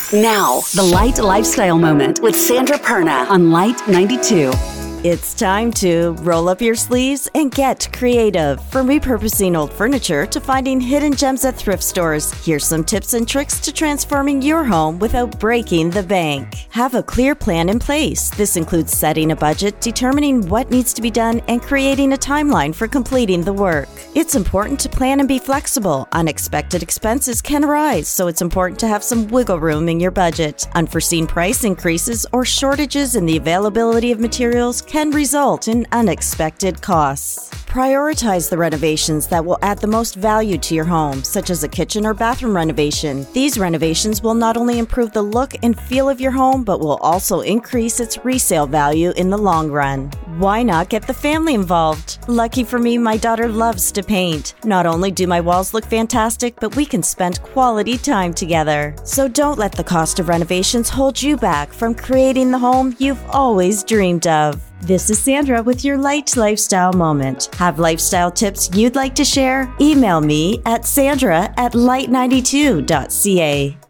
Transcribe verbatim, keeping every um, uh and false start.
Now, the Light Lifestyle Moment with Sandra Perna on Light ninety-two. It's time to roll up your sleeves and get creative. From repurposing old furniture to finding hidden gems at thrift stores, here's some tips and tricks to transforming your home without breaking the bank. Have a clear plan in place. This includes setting a budget, determining what needs to be done, and creating a timeline for completing the work. It's important to plan and be flexible. Unexpected expenses can arise, so it's important to have some wiggle room in your budget. Unforeseen price increases or shortages in the availability of materials can result in unexpected costs. Prioritize the renovations that will add the most value to your home, such as a kitchen or bathroom renovation. These renovations will not only improve the look and feel of your home, but will also increase its resale value in the long run. Why not get the family involved? Lucky for me, my daughter loves to paint. Not only do my walls look fantastic, but we can spend quality time together. So don't let the cost of renovations hold you back from creating the home you've always dreamed of. This is Sandra with your Light Lifestyle Moment. Have lifestyle tips you'd like to share? Email me at sandra at light ninety-two dot c a.